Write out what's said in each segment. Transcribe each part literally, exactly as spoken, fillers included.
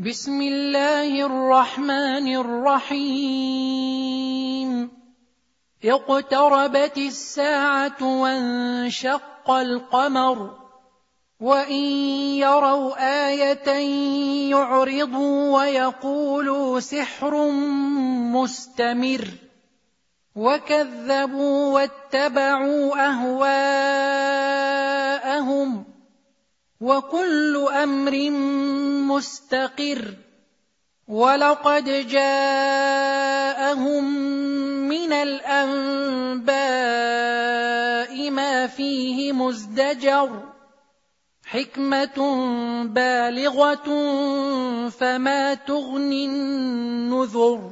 بسم الله الرحمن الرحيم اقتربت الساعة وانشق القمر وإن يروا آية يعرضوا ويقولوا سحر مستمر وكذبوا واتبعوا أهواءهم وكل أمر مستقر ولقد جاءهم من الأنباء ما فيه مزدجر حكمة بالغة فما تغني النذر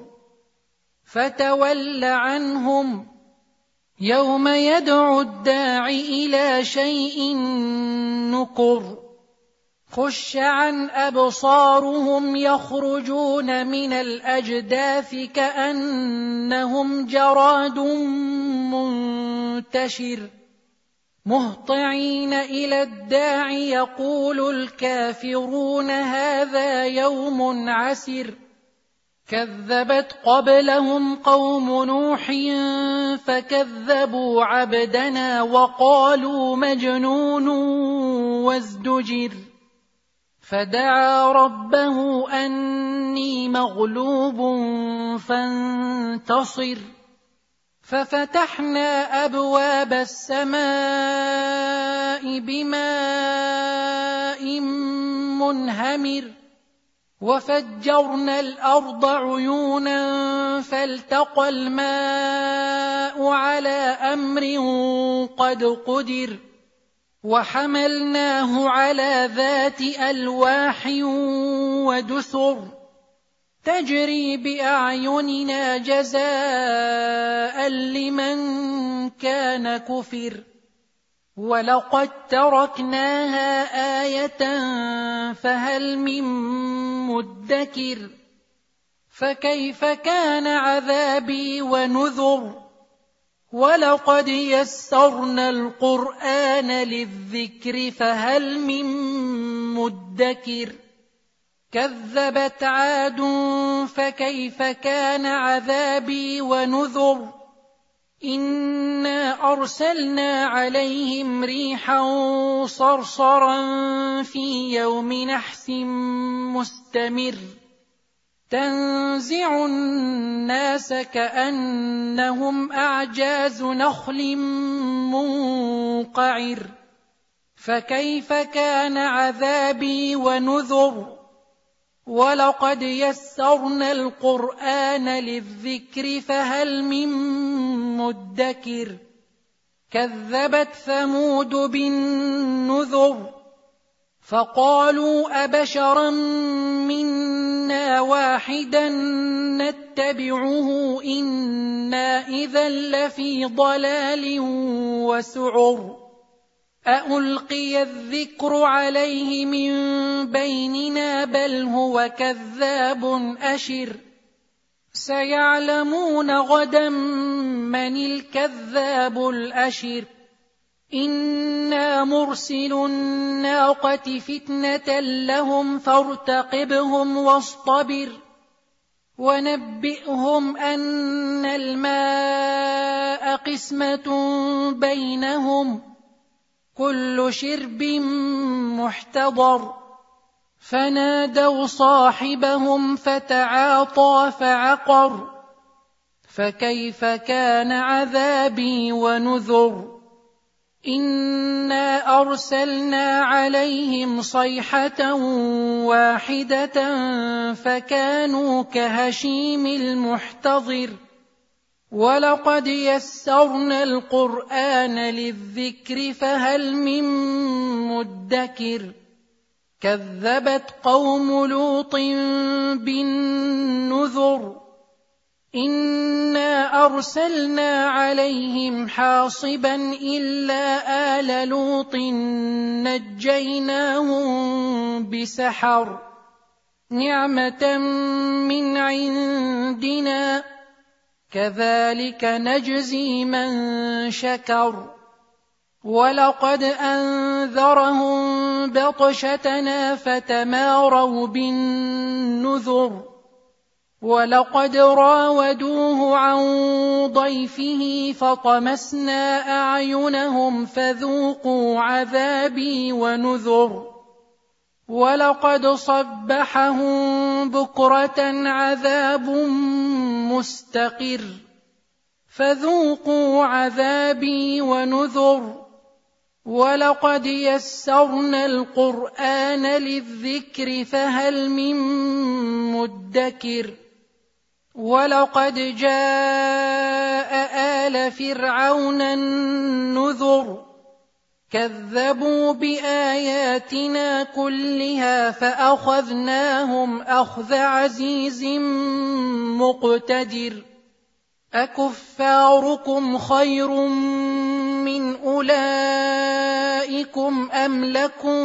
فتول عنهم يوم يدعو الداع إلى شيء نكر خش عن أبصارهم يخرجون من الأجداث كأنهم جراد منتشر مهطعين إلى الداع يقول الكافرون هذا يوم عسر كذبت قبلهم قوم نوح فكذبوا عبدنا وقالوا مجنون وازدجر فدعا ربه أني مغلوب فانتصر ففتحنا أبواب السماء بماء منهمر وفجرنا الأرض عيونا فالتقى الماء على أمر قد قدر وحملناه على ذات ألواح ودسر تجري بأعيننا جزاء لمن كان كفر ولقد تركناها آية فهل من مدكر فكيف كان عذابي ونذر ولقد يسرنا القرآن للذكر فهل من مدكر كذبت عاد فكيف كان عذابي ونذر إنا أرسلنا عليهم ريحا صرصرا في يوم نحس مستمر تنزع الناس كأنهم أعجاز نخل منقعر فكيف كان عذابي ونذر ولقد يسرنا القرآن للذكر فهل من مدكر كذبت ثمود بالنذر فقالوا أبشرا منا واحدا نتبعه إنا إذا لفي ضلال وسعر أألقي الذكر عليه من بيننا بل هو كذاب أشر سيعلمون غدا من الكذاب الأشر إنا مرسل الناقة فتنة لهم فارتقبهم واصطبر ونبئهم أن الماء قسمة بينهم كل شرب محتضر فنادوا صاحبهم فتعاطى فعقر فكيف كان عذابي ونذر إنا أرسلنا عليهم صيحة واحدة فكانوا كهشيم المحتضر ولقد يسرنا القرآن للذكر فهل من مدكر كذبت قوم لوط بالنذر إنا أرسلنا عليهم حاصبا إلا آل لوط نجيناهم بسحر نعمة من عندنا كذلك نجزي من شكر ولقد أنذرهم بطشتنا فتماروا بالنذر ولقد راودوه عن ضيفه فطمسنا أعينهم فذوقوا عذابي ونذر ولقد صبحهم بكرة عذاب مستقر فذوقوا عذابي ونذر ولقد يسرنا القرآن للذكر فهل من مدكر ولقد جاء آل فرعون النذر كذبوا بآياتنا كلها فأخذناهم أخذ عزيز مقتدر أكفاركم خير من أولئكم أم لكم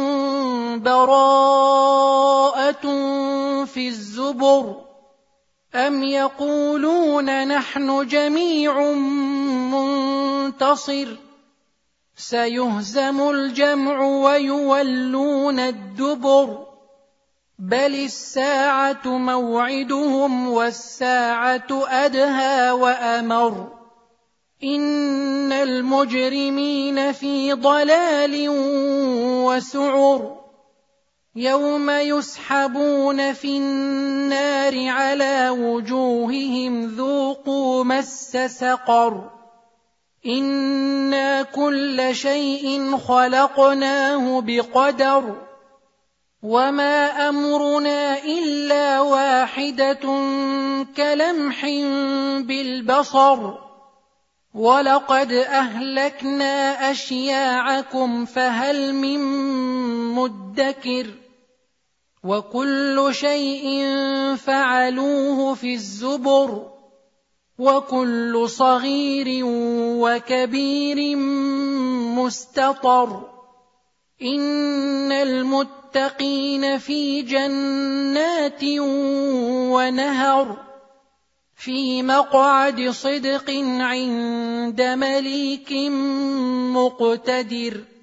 براءة في الزبر أم يقولون نحن جميع منتصر سيهزم الجمع ويولون الدبر بل الساعة موعدهم والساعة أدهى وأمر إن المجرمين في ضلال وسعر يوم يسحبون في النار على وجوههم ذوقوا مس سقر إنا كل شيء خلقناه بقدر وما أمرنا إلا واحدة كلمح بالبصر ولقد أهلكنا أشياعكم فهل من مدكر وكل شيء فعلوه في الزبر وكل صغير وكبير مستطر إن المتقين في جنات ونهر في مقعد صدق عند مليك مقتدر.